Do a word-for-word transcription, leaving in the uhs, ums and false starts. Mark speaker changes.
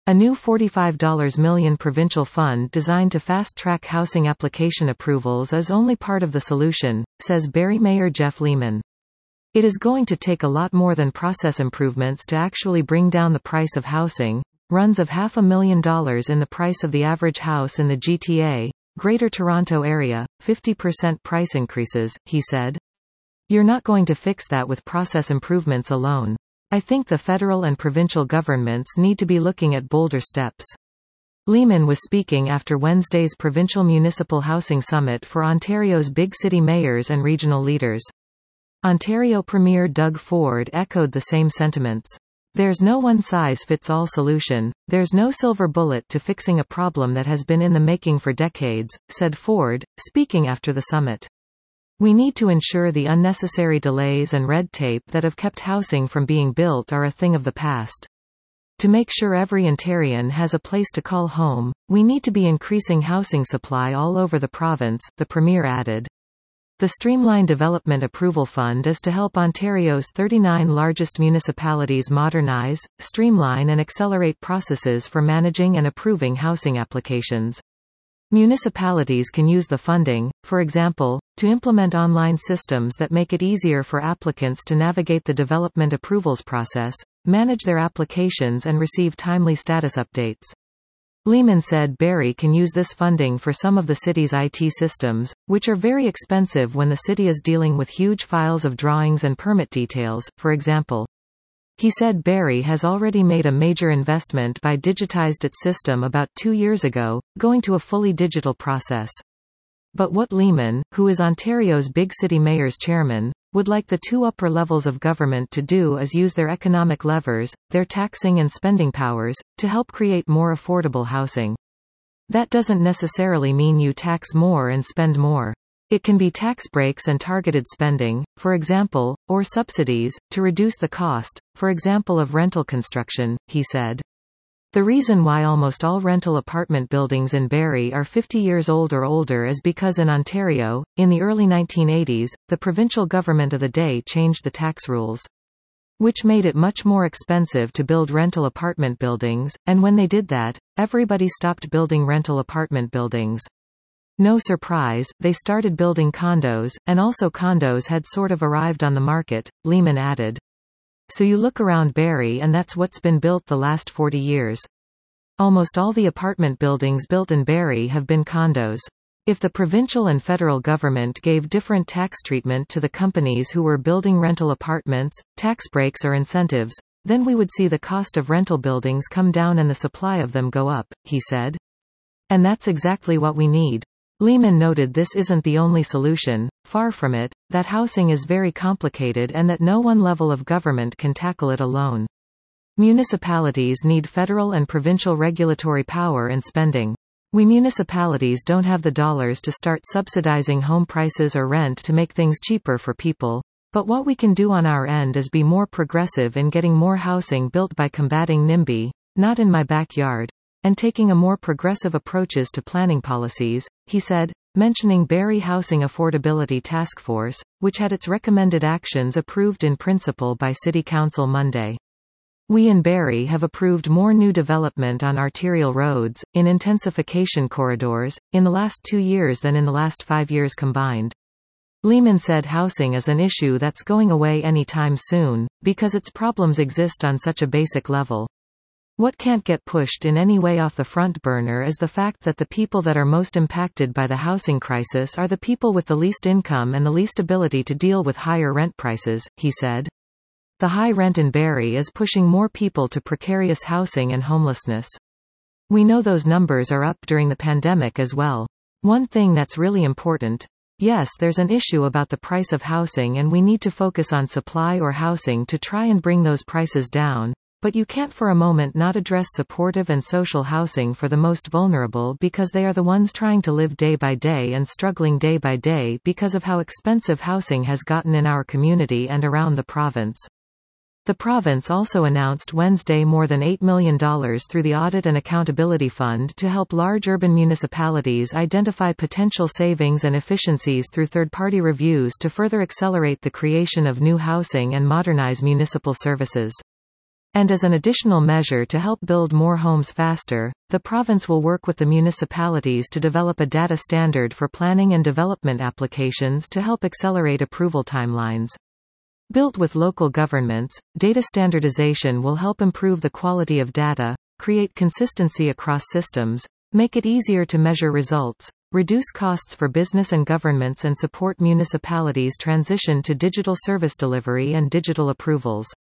Speaker 1: A new forty-five million dollars provincial fund designed to fast-track housing application approvals is only part of the solution, says Barrie Mayor Jeff Lehman. It is going to take a lot more than process improvements to actually bring down the price of housing. Runs of half a million dollars in the price of the average house in the G T A, Greater Toronto Area, fifty percent price increases, he said. You're not going to fix that with process improvements alone. I think the federal and provincial governments need to be looking at bolder steps. Lehman was speaking after Wednesday's Provincial Municipal Housing Summit for Ontario's big city mayors and regional leaders. Ontario Premier Doug Ford echoed the same sentiments. There's no one-size-fits-all solution, there's no silver bullet to fixing a problem that has been in the making for decades, said Ford, speaking after the summit. We need to ensure the unnecessary delays and red tape that have kept housing from being built are a thing of the past. To make sure every Ontarian has a place to call home, we need to be increasing housing supply all over the province, the Premier added. The Streamline Development Approval Fund is to help Ontario's thirty-nine largest municipalities modernize, streamline and accelerate processes for managing and approving housing applications. Municipalities can use the funding, for example, to implement online systems that make it easier for applicants to navigate the development approvals process, manage their applications and receive timely status updates. Lehman said Barrie can use this funding for some of the city's I T systems, which are very expensive when the city is dealing with huge files of drawings and permit details, for example. He said Barrie has already made a major investment by digitized its system about two years ago, going to a fully digital process. But what Lehman, who is Ontario's big city mayors chairman, would like the two upper levels of government to do is use their economic levers, their taxing and spending powers, to help create more affordable housing. That doesn't necessarily mean you tax more and spend more. It can be tax breaks and targeted spending, for example, or subsidies, to reduce the cost, for example of rental construction, he said. The reason why almost all rental apartment buildings in Barrie are fifty years old or older is because in Ontario, in the early nineteen eighties, the provincial government of the day changed the tax rules, which made it much more expensive to build rental apartment buildings, and when they did that, everybody stopped building rental apartment buildings. No surprise, they started building condos, and also condos had sort of arrived on the market, Lehman added. So you look around Barrie and that's what's been built the last forty years. Almost all the apartment buildings built in Barrie have been condos. If the provincial and federal government gave different tax treatment to the companies who were building rental apartments, tax breaks or incentives, then we would see the cost of rental buildings come down and the supply of them go up, he said. And that's exactly what we need. Lehman noted this isn't the only solution, far from it, that housing is very complicated and that no one level of government can tackle it alone. Municipalities need federal and provincial regulatory power and spending. We municipalities don't have the dollars to start subsidizing home prices or rent to make things cheaper for people, but what we can do on our end is be more progressive in getting more housing built by combating NIMBY, not in my backyard, and taking a more progressive approaches to planning policies, he said, mentioning Barrie Housing Affordability Task Force, which had its recommended actions approved in principle by City Council Monday. We in Barrie have approved more new development on arterial roads, in intensification corridors, in the last two years than in the last five years combined. Lehman said housing is an issue that's going away anytime soon, because its problems exist on such a basic level. What can't get pushed in any way off the front burner is the fact that the people that are most impacted by the housing crisis are the people with the least income and the least ability to deal with higher rent prices, he said. The high rent in Barrie is pushing more people to precarious housing and homelessness. We know those numbers are up during the pandemic as well. One thing that's really important. Yes, there's an issue about the price of housing and we need to focus on supply or housing to try and bring those prices down. But you can't for a moment not address supportive and social housing for the most vulnerable because they are the ones trying to live day by day and struggling day by day because of how expensive housing has gotten in our community and around the province. The province also announced Wednesday more than eight million dollars through the Audit and Accountability Fund to help large urban municipalities identify potential savings and efficiencies through third-party reviews to further accelerate the creation of new housing and modernize municipal services. And as an additional measure to help build more homes faster, the province will work with the municipalities to develop a data standard for planning and development applications to help accelerate approval timelines. Built with local governments, data standardization will help improve the quality of data, create consistency across systems, make it easier to measure results, reduce costs for business and governments, and support municipalities' transition to digital service delivery and digital approvals.